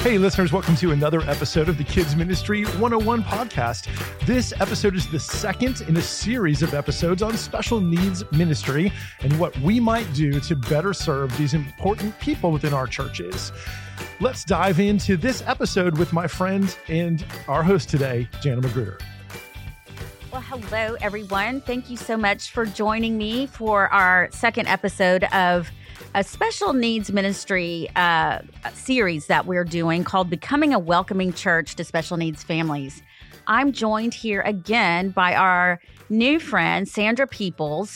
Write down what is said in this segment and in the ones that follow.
Hey, listeners, welcome to another episode of the Kids Ministry 101 podcast. This episode is the second in a series of episodes on special needs ministry and what we might do to better serve these important people within our churches. Let's dive into this episode with my friend and our host today, Jana Magruder. Well, hello, everyone. Thank you so much for joining me for our second episode of a special needs ministry series that we're doing called Becoming a Welcoming Church to Special Needs Families. I'm joined here again by our new friend, Sandra Peoples.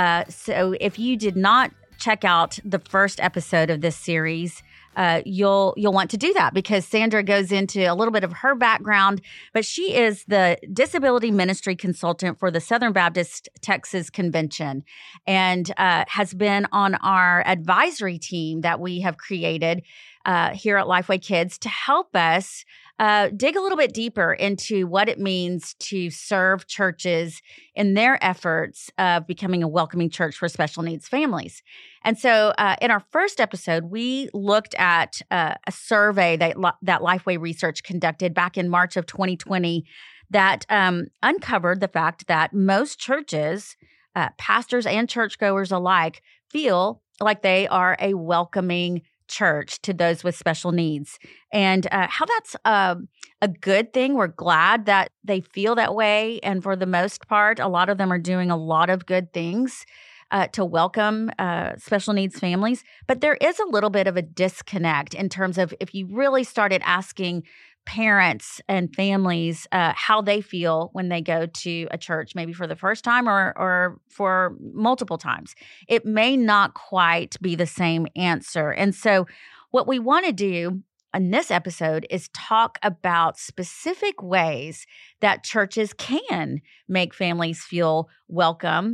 So if you did not check out the first episode of this series, you'll want to do that because Sandra goes into a little bit of her background, but she is the disability ministry consultant for the Southern Baptist Texas Convention and has been on our advisory team that we have created here at Lifeway Kids to help us dig a little bit deeper into what it means to serve churches in their efforts of becoming a welcoming church for special needs families. And so in our first episode, we looked at a survey that Lifeway Research conducted back in March of 2020 that uncovered the fact that most churches, pastors and churchgoers alike, feel like they are a welcoming church to those with special needs, and how that's a good thing. We're glad that they feel that way. And for the most part, a lot of them are doing a lot of good things to welcome special needs families. But there is a little bit of a disconnect in terms of if you really started asking parents and families how they feel when they go to a church, maybe for the first time or for multiple times, it may not quite be the same answer. And so what we want to do in this episode is talk about specific ways that churches can make families feel welcome.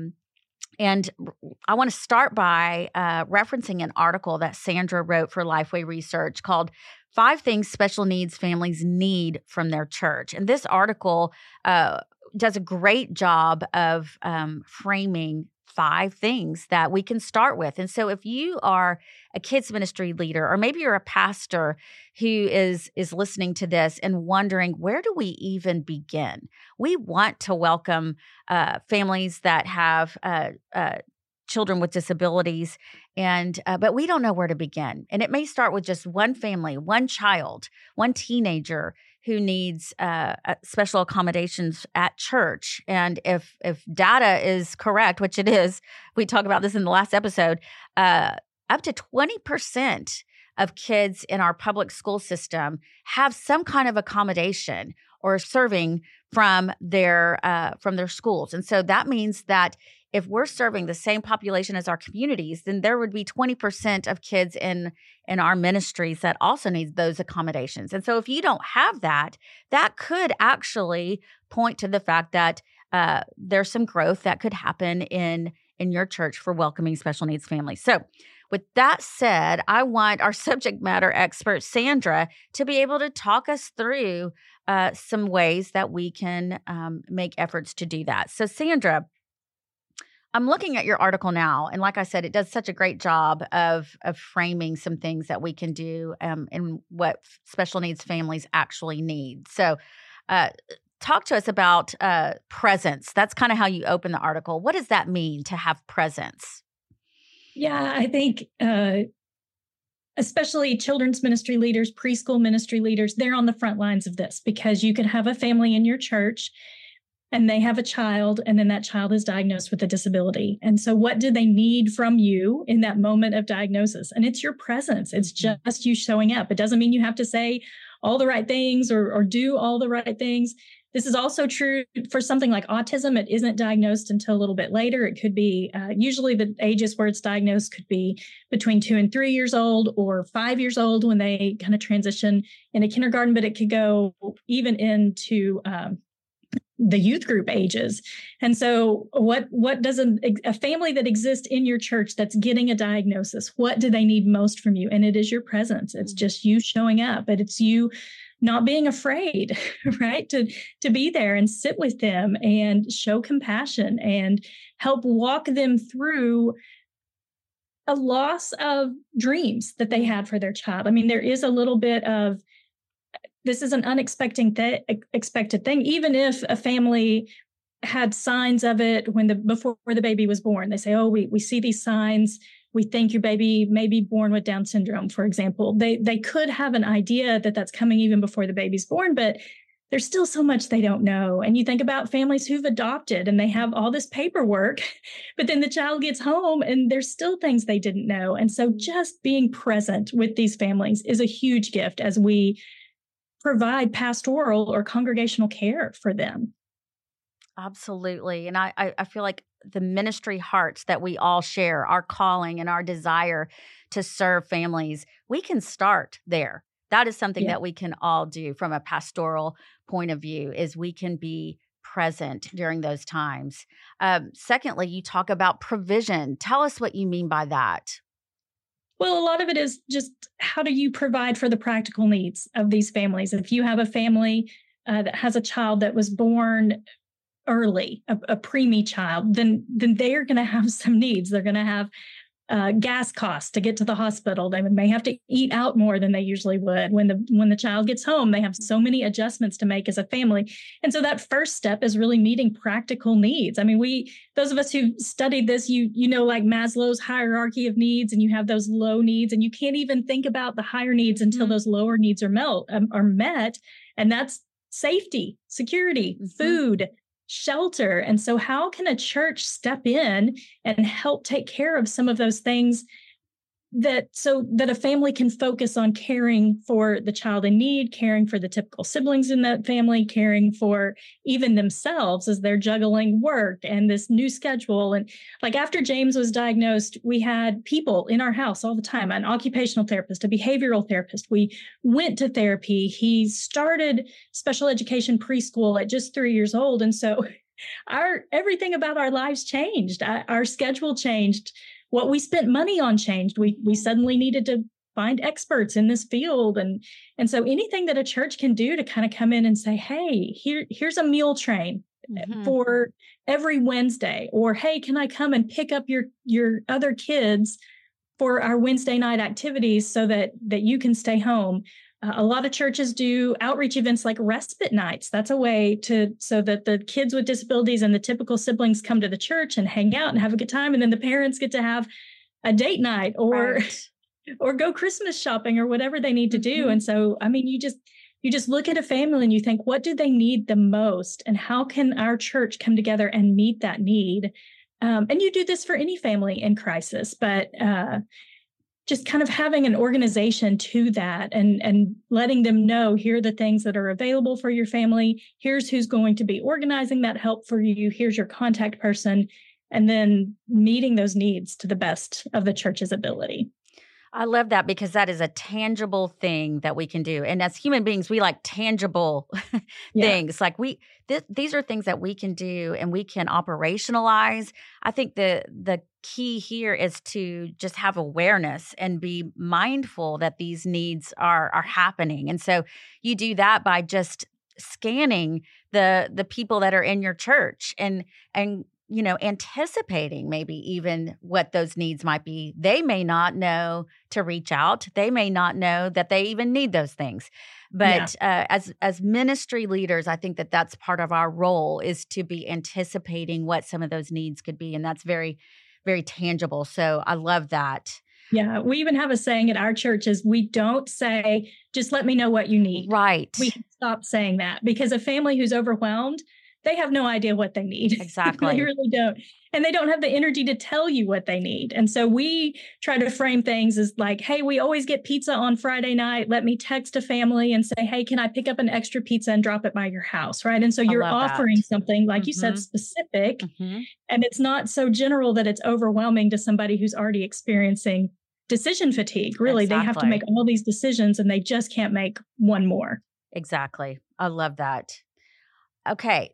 And I want to start by referencing an article that Sandra wrote for Lifeway Research called 5 Things Special Needs Families Need from Their Church. And this article does a great job of framing 5 things that we can start with. And so if you are a kids ministry leader, or maybe you're a pastor who is listening to this and wondering, where do we even begin? We want to welcome families that have children with disabilities, and but we don't know where to begin. And it may start with just one family, one child, one teenager who needs special accommodations at church. And if data is correct, which it is, we talked about this in the last episode, up to 20% of kids in our public school system have some kind of accommodation or serving from their schools. And so that means that if we're serving the same population as our communities, then there would be 20% of kids in our ministries that also need those accommodations. And so if you don't have that, that could actually point to the fact that there's some growth that could happen in your church for welcoming special needs families. So with that said, I want our subject matter expert, Sandra, to be able to talk us through some ways that we can make efforts to do that. So Sandra, I'm looking at your article now, and like I said, it does such a great job of framing some things that we can do and what special needs families actually need. So talk to us about presence. That's kind of how you open the article. What does that mean to have presence? Yeah, I think especially children's ministry leaders, preschool ministry leaders, they're on the front lines of this because you could have a family in your church and they have a child, and then that child is diagnosed with a disability. And so what do they need from you in that moment of diagnosis? And it's your presence. It's just you showing up. It doesn't mean you have to say all the right things or do all the right things. This is also true for something like autism. It isn't diagnosed until a little bit later. It could be, usually the ages where it's diagnosed could be between 2 and 3 years old or 5 years old when they kind of transition into kindergarten, but it could go even into the youth group ages. And so what does a family that exists in your church that's getting a diagnosis, what do they need most from you? And it is your presence. It's just you showing up, but it's you not being afraid, right? To be there and sit with them and show compassion and help walk them through a loss of dreams that they had for their child. I mean, there is a little bit of, this is an expected thing, even if a family had signs of it before the baby was born. They say, oh, we see these signs. We think your baby may be born with Down syndrome, for example. They could have an idea that that's coming even before the baby's born, but there's still so much they don't know. And you think about families who've adopted and they have all this paperwork, but then the child gets home and there's still things they didn't know. And so just being present with these families is a huge gift as we provide pastoral or congregational care for them. Absolutely. And I feel like the ministry hearts that we all share, our calling and our desire to serve families, we can start there. That is something that we can all do from a pastoral point of view, is we can be present during those times. Secondly, you talk about provision. Tell us what you mean by that. Well, a lot of it is just, how do you provide for the practical needs of these families? If you have a family that has a child that was born early, a preemie child, then they are going to have some needs. They're going to have gas costs to get to the hospital. They may have to eat out more than they usually would. When the child gets home, they have so many adjustments to make as a family. And so that first step is really meeting practical needs. I mean, those of us who studied this, you know, like Maslow's hierarchy of needs, and you have those low needs, and you can't even think about the higher needs until those lower needs are met. And that's safety, security, food, shelter. And so how can a church step in and help take care of some of those things so that a family can focus on caring for the child in need, caring for the typical siblings in that family, caring for even themselves as they're juggling work and this new schedule. And like after James was diagnosed, we had people in our house all the time, an occupational therapist, a behavioral therapist. We went to therapy. He started special education preschool at just 3 years old. And so everything about our lives changed. Our schedule changed. What we spent money on changed. We suddenly needed to find experts in this field. And so anything that a church can do to kind of come in and say, hey, here's a meal train for every Wednesday, or hey, can I come and pick up your other kids for our Wednesday night activities so that you can stay home. A lot of churches do outreach events like respite nights. That's a way so that the kids with disabilities and the typical siblings come to the church and hang out and have a good time. And then the parents get to have a date night or go Christmas shopping or whatever they need to do. And so, I mean, you just look at a family and you think, what do they need the most? And how can our church come together and meet that need? And you do this for any family in crisis, but just kind of having an organization to that and letting them know, here are the things that are available for your family. Here's who's going to be organizing that help for you. Here's your contact person. And then meeting those needs to the best of the church's ability. I love that, because that is a tangible thing that we can do. And as human beings, we like tangible things. Like these are things that we can do and we can operationalize. I think the key here is to just have awareness and be mindful that these needs are happening. And so you do that by just scanning the people that are in your church and you know, anticipating maybe even what those needs might be. They may not know to reach out. They may not know that they even need those things. But as ministry leaders, I think that that's part of our role, is to be anticipating what some of those needs could be. And that's very, very tangible. So I love that. Yeah, we even have a saying at our church is, we don't say, just let me know what you need. Right. We can stop saying that, because a family who's overwhelmed, they have no idea what they need. Exactly. They really don't. And they don't have the energy to tell you what they need. And so we try to frame things as like, hey, we always get pizza on Friday night. Let me text a family and say, hey, can I pick up an extra pizza and drop it by your house? Right. And so you're offering something, like you said, specific. And it's not so general that it's overwhelming to somebody who's already experiencing decision fatigue. Really, they have to make all these decisions and they just can't make one more. Exactly. I love that. Okay.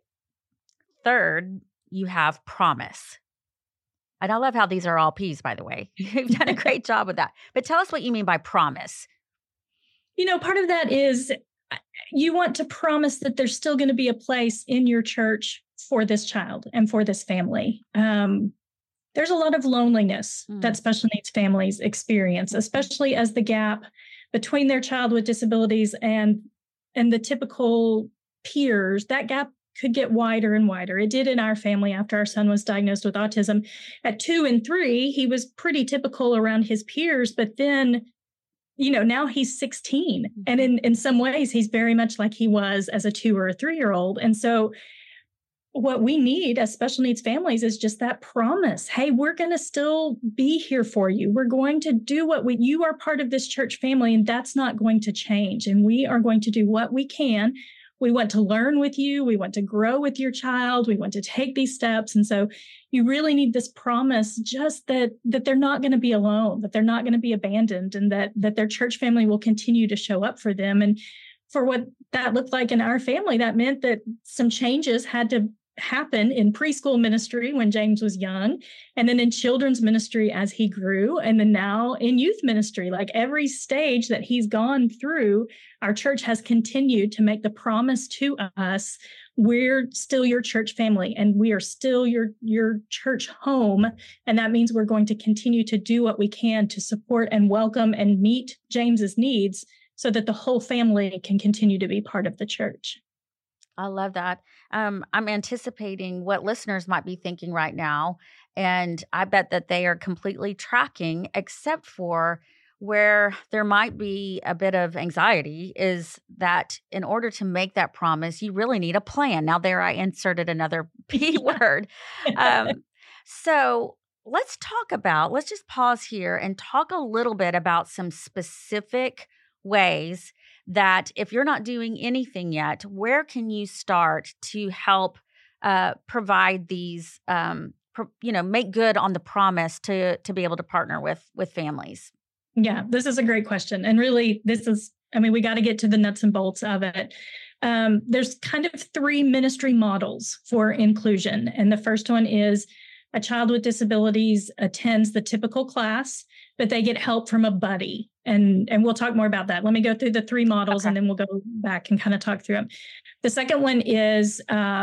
Third, you have promise. And I love how these are all P's, by the way. You've done a great job with that. But tell us what you mean by promise. You know, part of that is you want to promise that there's still going to be a place in your church for this child and for this family. there's a lot of loneliness that special needs families experience, especially as the gap between their child with disabilities and the typical peers, that gap could get wider and wider. It did in our family after our son was diagnosed with autism. At 2 and 3, he was pretty typical around his peers, but then, now he's 16. And in some ways, he's very much like he was as a 2 or a 3-year-old. And so what we need as special needs families is just that promise. Hey, we're going to still be here for you. We're going to do you are part of this church family, and that's not going to change. And we are going to do what we can. We want to learn with you. We want to grow with your child. We want to take these steps. And so you really need this promise, just that they're not going to be alone, that they're not going to be abandoned, and that their church family will continue to show up for them. And for what that looked like in our family, that meant that some changes had to happen in preschool ministry when James was young, and then in children's ministry as he grew, and then now in youth ministry. Like every stage that he's gone through, our church has continued to make the promise to us, we're still your church family, and we are still your church home. And that means we're going to continue to do what we can to support and welcome and meet James's needs so that the whole family can continue to be part of the church. I love that. I'm anticipating what listeners might be thinking right now. And I bet that they are completely tracking, except for where there might be a bit of anxiety, is that in order to make that promise, you really need a plan. Now, there I inserted another P word. So let's just pause here and talk a little bit about some specific ways that if you're not doing anything yet, where can you start to help provide these, make good on the promise to be able to partner with families? Yeah, this is a great question. And really, we got to get to the nuts and bolts of it. There's kind of 3 ministry models for inclusion. And the first one is a child with disabilities attends the typical class, but they get help from a buddy. And we'll talk more about that. Let me go through the 3 models, and then we'll go back and kind of talk through them. The second one is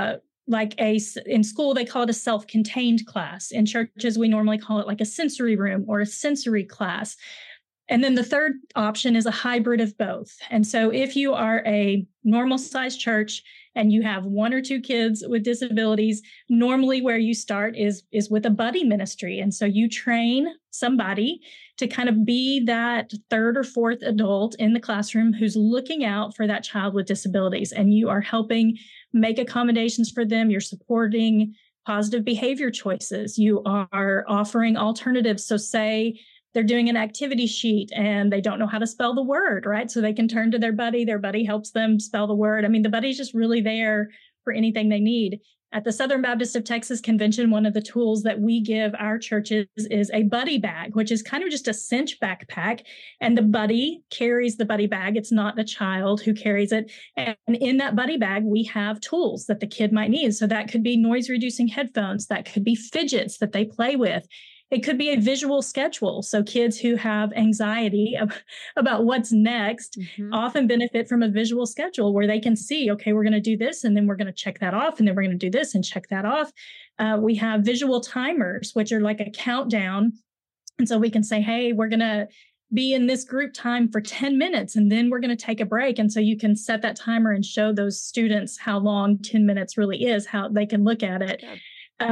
in school, they call it a self-contained class. In churches, we normally call it like a sensory room or a sensory class. And then the third option is a hybrid of both. And so if you are a normal sized church and you have 1 or 2 kids with disabilities, normally where you start is with a buddy ministry. And so you train somebody to kind of be that 3rd or 4th adult in the classroom who's looking out for that child with disabilities. And you are helping make accommodations for them. You're supporting positive behavior choices. You are offering alternatives. So say they're doing an activity sheet and they don't know how to spell the word, right? So they can turn to their buddy helps them spell the word. I mean, the buddy's just really there for anything they need. At the Southern Baptist of Texas Convention, one of the tools that we give our churches is a buddy bag, which is kind of just a cinch backpack. And the buddy carries the buddy bag. It's not the child who carries it. And in that buddy bag, we have tools that the kid might need. So that could be noise reducing headphones. That could be fidgets that they play with. It could be a visual schedule. So kids who have anxiety about what's next often benefit from a visual schedule where they can see, okay, we're going to do this, and then we're going to check that off, and then we're going to do this and check that off. We have visual timers, which are like a countdown. And so we can say, hey, we're going to be in this group time for 10 minutes, and then we're going to take a break. And so you can set that timer and show those students how long 10 minutes really is, how they can look at it. Yeah.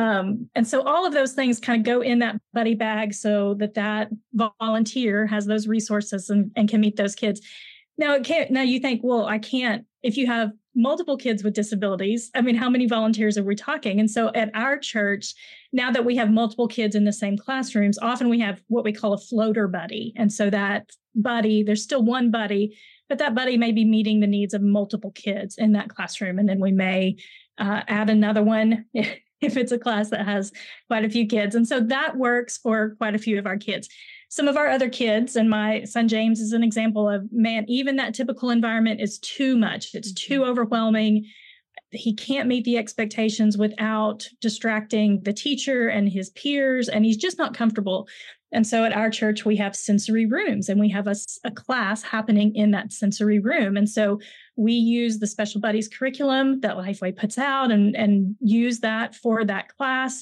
And so all of those things kind of go in that buddy bag so that volunteer has those resources and can meet those kids. Now you think, well, I can't, if you have multiple kids with disabilities, I mean, how many volunteers are we talking? And so at our church, now that we have multiple kids in the same classrooms, often we have what we call a floater buddy. And so that buddy, there's still one buddy, but that buddy may be meeting the needs of multiple kids in that classroom. And then we may add another one if it's a class that has quite a few kids. And so that works for quite a few of our kids. Some of our other kids, and my son James is an example of, man, even that typical environment is too much. It's too overwhelming. He can't meet the expectations without distracting the teacher and his peers, and he's just not comfortable. And so at our church, we have sensory rooms, and we have a class happening in that sensory room. And so we use the Special Buddies curriculum that Lifeway puts out and use that for that class.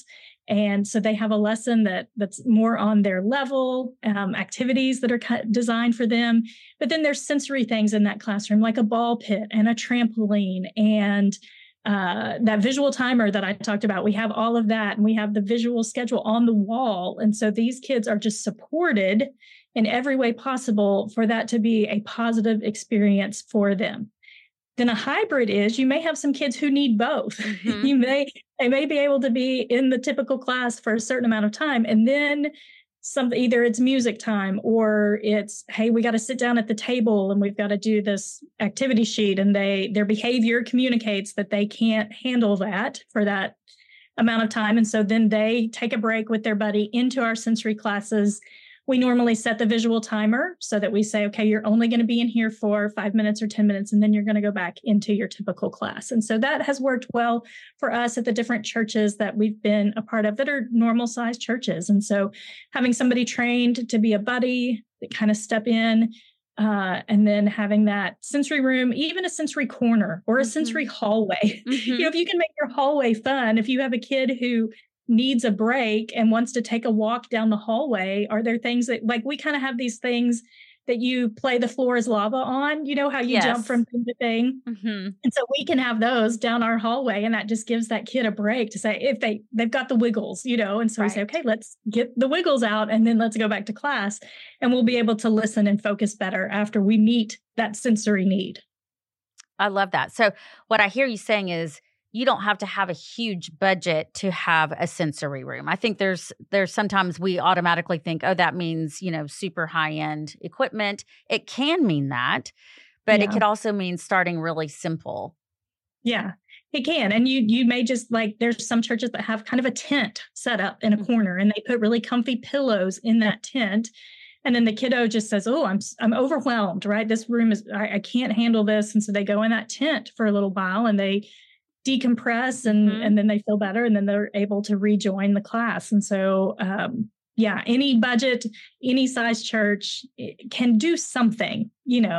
And so they have a lesson that's more on their level, activities that are designed for them. But then there's sensory things in that classroom, like a ball pit and a trampoline and that visual timer that I talked about. We have all of that, and we have the visual schedule on the wall. And so these kids are just supported in every way possible for that to be a positive experience for them. Then a hybrid is you may have some kids who need both. Mm-hmm. They may be able to be in the typical class for a certain amount of time, and then either it's music time or it's, hey, we got to sit down at the table and we've got to do this activity sheet, and their behavior communicates that they can't handle that for that amount of time. And so then they take a break with their buddy into our sensory classes. We normally set the visual timer so that we say, okay, you're only going to be in here for 5 minutes or 10 minutes, and then you're going to go back into your typical class. And so that has worked well for us at the different churches that we've been a part of that are normal sized churches. And so having somebody trained to be a buddy that kind of step in, and then having that sensory room, even a sensory corner or a sensory hallway. If you can make your hallway fun, if you have a kid who needs a break and wants to take a walk down the hallway, are there things that, like, we kind of have these things that you play the floor is lava on, how you jump from thing to thing. And so we can have those down our hallway, and that just gives that kid a break to say, if they've got the wiggles, and so we say, okay, let's get the wiggles out and then let's go back to class, and we'll be able to listen and focus better after we meet that sensory need. I love that. So what I hear you saying is, you don't have to have a huge budget to have a sensory room. I think there's sometimes we automatically think, oh, that means, super high-end equipment. It can mean that, but it could also mean starting really simple. Yeah, it can. And you may just, like, there's some churches that have kind of a tent set up in a corner, and they put really comfy pillows in that tent. And then the kiddo just says, oh, I'm overwhelmed, right? This room I can't handle this. And so they go in that tent for a little while and they decompress and then they feel better, and then they're able to rejoin the class. And so, any budget, any size church can do something,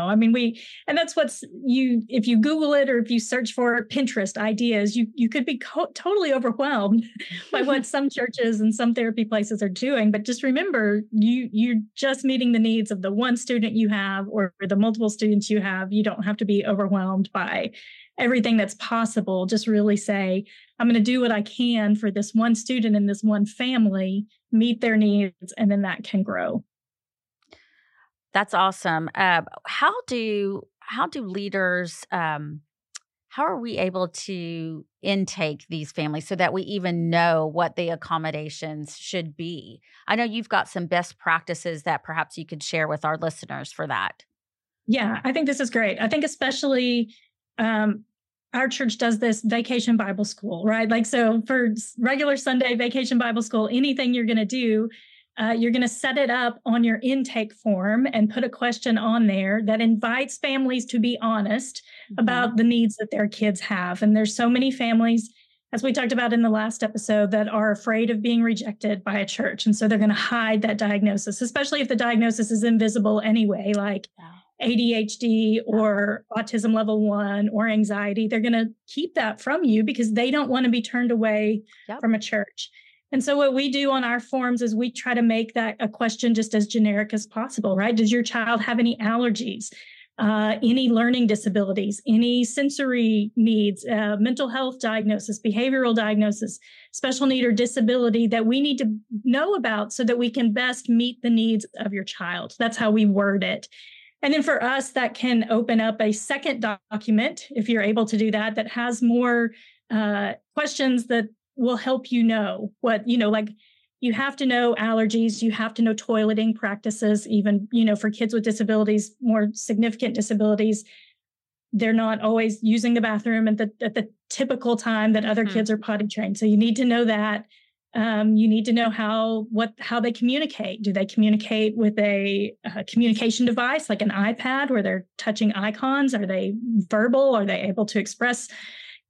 and that's if you Google it or if you search for Pinterest ideas, you could be totally overwhelmed by what some churches and some therapy places are doing. But just remember, you're just meeting the needs of the one student you have or the multiple students you have. You don't have to be overwhelmed by everything that's possible. Just really say, I'm going to do what I can for this one student and this one family, meet their needs, and then that can grow. That's awesome. How do leaders, how are we able to intake these families so that we even know what the accommodations should be? I know you've got some best practices that perhaps you could share with our listeners for that. Yeah, I think this is great. I think especially our church does this vacation Bible school, right? Like, so for regular Sunday vacation Bible school, anything you're going to do, you're going to set it up on your intake form and put a question on there that invites families to be honest about the needs that their kids have. And there's so many families, as we talked about in the last episode, that are afraid of being rejected by a church. And so they're going to hide that diagnosis, especially if the diagnosis is invisible anyway, like ADHD or autism level 1 or anxiety. They're going to keep that from you because they don't want to be turned away from a church. And so what we do on our forms is we try to make that a question just as generic as possible, right? Does your child have any allergies, any learning disabilities, any sensory needs, mental health diagnosis, behavioral diagnosis, special need or disability that we need to know about so that we can best meet the needs of your child? That's how we word it. And then for us, that can open up a second document, if you're able to do that, that has more questions that will help you know what, like you have to know allergies, you have to know toileting practices, even, for kids with disabilities, more significant disabilities. They're not always using the bathroom at the typical time that other kids are potty trained. So you need to know that. You need to know how they communicate. Do they communicate with a communication device like an iPad where they're touching icons? Are they verbal? Are they able to express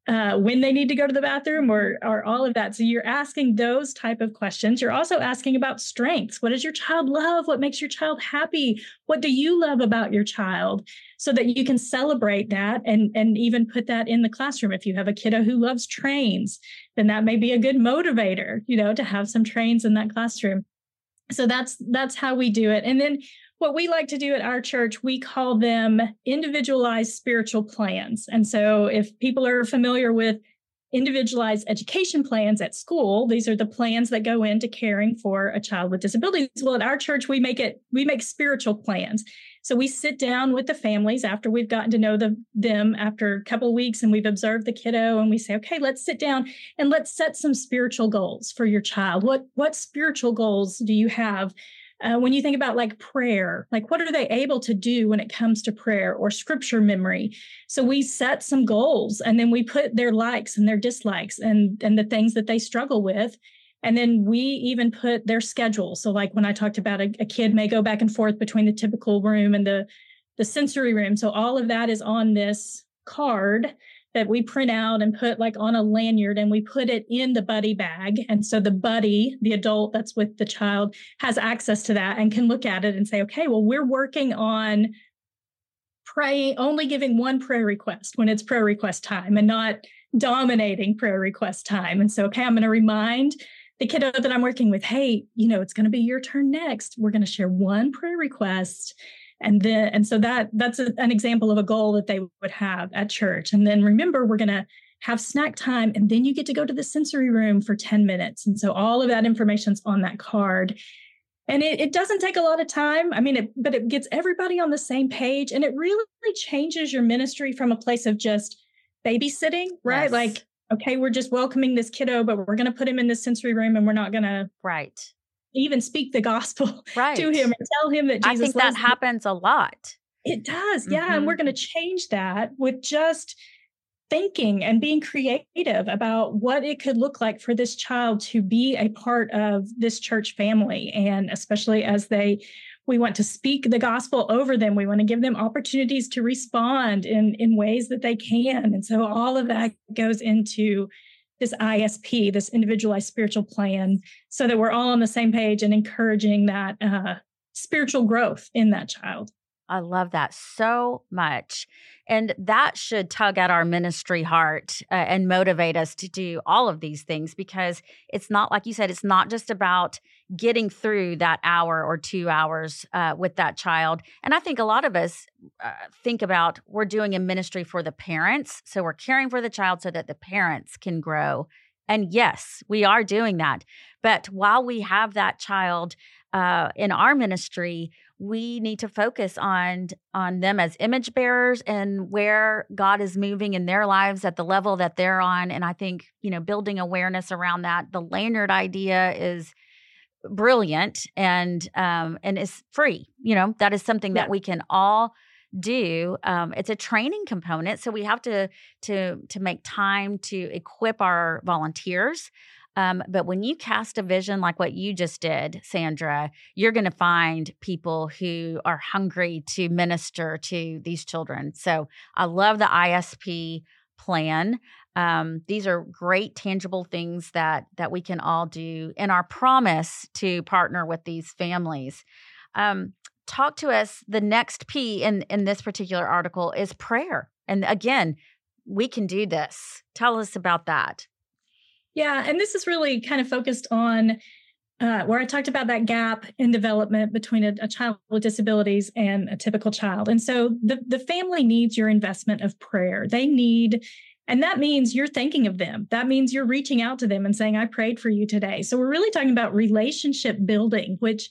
when they need to go to the bathroom or all of that. So you're asking those type of questions. You're also asking about strengths. What does your child love? What makes your child happy? What do you love about your child? So that you can celebrate that and even put that in the classroom. If you have a kiddo who loves trains, then that may be a good motivator, to have some trains in that classroom. So that's how we do it. And then what we like to do at our church, we call them individualized spiritual plans. And so if people are familiar with individualized education plans at school, these are the plans that go into caring for a child with disabilities. Well, at our church, we make spiritual plans. So we sit down with the families after we've gotten to know them after a couple of weeks and we've observed the kiddo, and we say, okay, let's sit down and let's set some spiritual goals for your child. What spiritual goals do you have? When you think about like prayer, like what are they able to do when it comes to prayer or scripture memory? So we set some goals and then we put their likes and their dislikes and the things that they struggle with. And then we even put their schedule. So like when I talked about a kid may go back and forth between the typical room and the sensory room. So all of that is on this card that we print out and put like on a lanyard, and we put it in the buddy bag. And so the buddy, the adult that's with the child, has access to that and can look at it and say, okay, well, we're working on praying, only giving one prayer request when it's prayer request time and not dominating prayer request time. And so, okay, I'm going to remind the kiddo that I'm working with, hey, it's going to be your turn next. We're going to share one prayer request. And so that's an example of a goal that they would have at church. And then remember, we're going to have snack time, and then you get to go to the sensory room for 10 minutes. And so all of that information's on that card. And it doesn't take a lot of time. But it gets everybody on the same page. And it really changes your ministry from a place of just babysitting, right? Yes. Like, okay, we're just welcoming this kiddo, but we're going to put him in the sensory room and we're not going to even speak the gospel to him or tell him that Jesus I think that happens a lot. It does. Yeah. Mm-hmm. And we're going to change that with just thinking and being creative about what it could look like for this child to be a part of this church family. And especially as we want to speak the gospel over them. We want to give them opportunities to respond in ways that they can. And so all of that goes into this ISP, this individualized spiritual plan, so that we're all on the same page and encouraging that spiritual growth in that child. I love that so much. And that should tug at our ministry heart and motivate us to do all of these things, because it's not, like you said, it's not just about getting through that hour or 2 hours with that child. And I think a lot of us think about we're doing a ministry for the parents. So we're caring for the child so that the parents can grow. And yes, we are doing that. But while we have that child in our ministry, we need to focus on them as image bearers and where God is moving in their lives at the level that they're on. And I think, building awareness around that, the lanyard idea is brilliant and is free. That is something that we can all do. It's a training component. So we have to make time to equip our volunteers. But when you cast a vision like what you just did, Sandra, you're going to find people who are hungry to minister to these children. So I love the ISP plan. These are great, tangible things that we can all do in our promise to partner with these families. Talk to us. The next P in this particular article is prayer. And again, we can do this. Tell us about that. Yeah, and this is really kind of focused on where I talked about that gap in development between a child with disabilities and a typical child. And so the family needs your investment of prayer. And that means you're thinking of them. That means you're reaching out to them and saying, I prayed for you today. So we're really talking about relationship building, which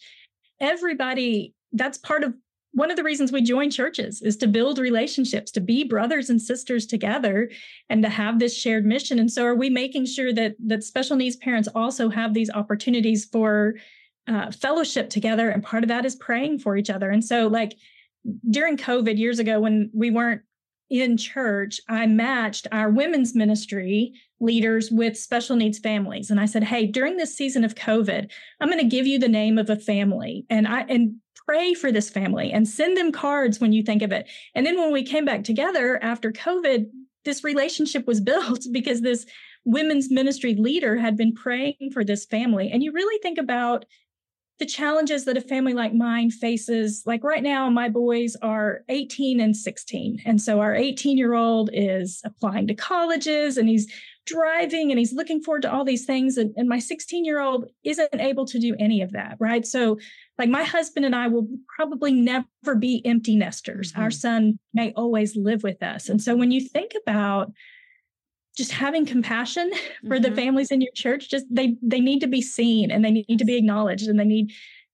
that's part of one of the reasons we join churches, is to build relationships, to be brothers and sisters together and to have this shared mission. And so are we making sure that special needs parents also have these opportunities for fellowship together? And part of that is praying for each other. And so like during COVID years ago, when we weren't in church, I matched our women's ministry leaders with special needs families. And I said, hey, during this season of COVID, I'm going to give you the name of a family and pray for this family and send them cards when you think of it. And then when we came back together after COVID, this relationship was built because this women's ministry leader had been praying for this family. And you really think about the challenges that a family like mine faces. Like right now, my boys are 18 and 16. And so our 18-year-old is applying to colleges and he's driving and he's looking forward to all these things. And my 16-year-old isn't able to do any of that, right? So like my husband and I will probably never be empty nesters. Our son may always live with us. And so when you think about just having compassion for the families in your church, just they need to be seen and they need to be acknowledged and they need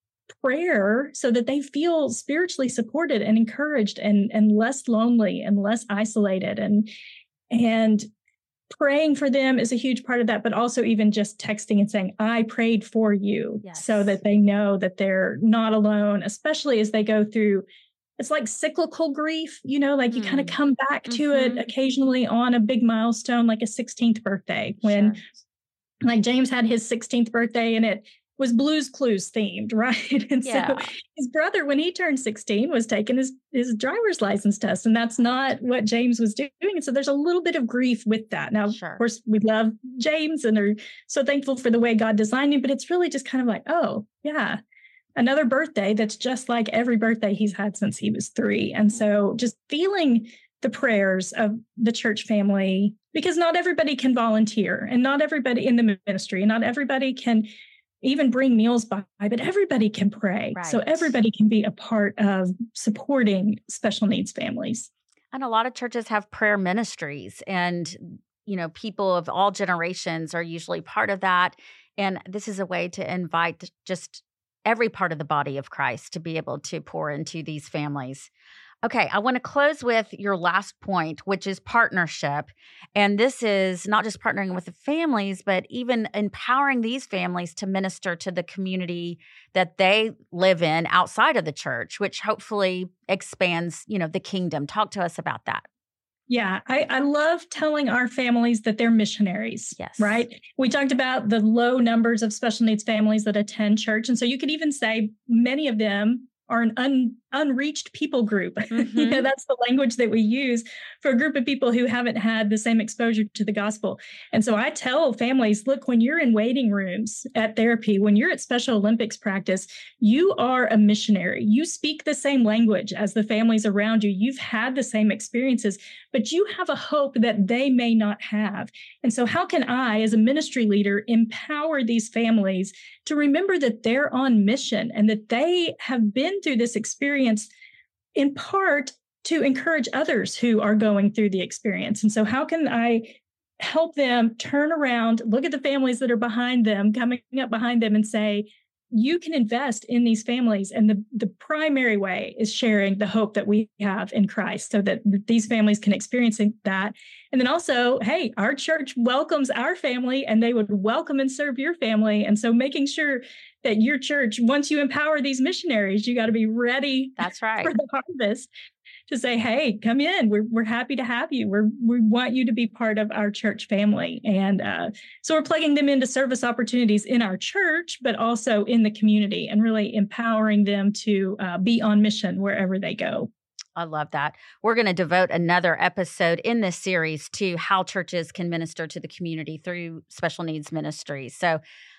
prayer so that they feel spiritually supported and encouraged and less lonely and less isolated. And praying for them is a huge part of that, but also even just texting and saying, I prayed for you, so that they know that they're not alone, especially as they go through. It's like cyclical grief, like you kind of come back to it occasionally on a big milestone, like a 16th birthday, when like James had his 16th birthday and it was Blue's Clues themed, right? And so his brother, when he turned 16, was taking his driver's license test, and that's not what James was doing. And so there's a little bit of grief with that. Now, of course, we love James and are so thankful for the way God designed him, but it's really just kind of like, oh, yeah, another birthday that's just like every birthday he's had since he was 3. And so just feeling the prayers of the church family, because not everybody can volunteer and not everybody in the ministry, and not everybody can even bring meals by, but everybody can pray. Right. So everybody can be a part of supporting special needs families. And a lot of churches have prayer ministries, and, people of all generations are usually part of that. And this is a way to invite just every part of the body of Christ to be able to pour into these families. Okay, I want to close with your last point, which is partnership. And this is not just partnering with the families, but even empowering these families to minister to the community that they live in outside of the church, which hopefully expands, the kingdom. Talk to us about that. Yeah, I love telling our families that they're missionaries, right? We talked about the low numbers of special needs families that attend church. And so you could even say many of them are an unreached people group. That's the language that we use for a group of people who haven't had the same exposure to the gospel. And so I tell families, look, when you're in waiting rooms at therapy, when you're at Special Olympics practice, you are a missionary. You speak the same language as the families around you. You've had the same experiences, but you have a hope that they may not have. And so how can I, as a ministry leader, empower these families to remember that they're on mission and that they have been through this experience in part to encourage others who are going through the experience? And so how can I help them turn around, look at the families that are behind them, coming up behind them, and say, you can invest in these families. And the primary way is sharing the hope that we have in Christ so that these families can experience that. And then also, hey, our church welcomes our family and they would welcome and serve your family. And so making sure that your church, once you empower these missionaries, you got to be ready for the harvest to say, hey, come in. We're happy to have you. We want you to be part of our church family. And so we're plugging them into service opportunities in our church, but also in the community, and really empowering them to be on mission wherever they go. I love that. We're going to devote another episode in this series to how churches can minister to the community through special needs ministries. So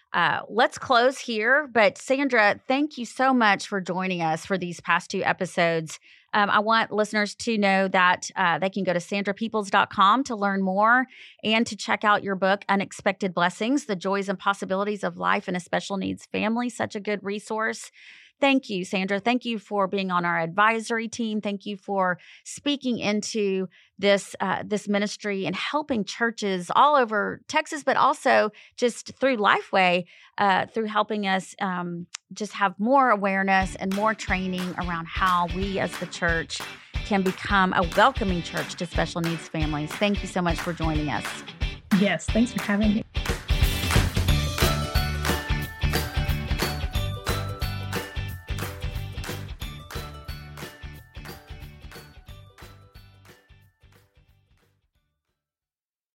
let's close here. But Sandra, thank you so much for joining us for these past 2 episodes. I want listeners to know that they can go to sandrapeoples.com to learn more and to check out your book, Unexpected Blessings, The Joys and Possibilities of Life in a Special Needs Family. Such a good resource. Thank you, Sandra. Thank you for being on our advisory team. Thank you for speaking into this ministry and helping churches all over Texas, but also just through Lifeway, through helping us just have more awareness and more training around how we as the church can become a welcoming church to special needs families. Thank you so much for joining us. Yes, thanks for having me.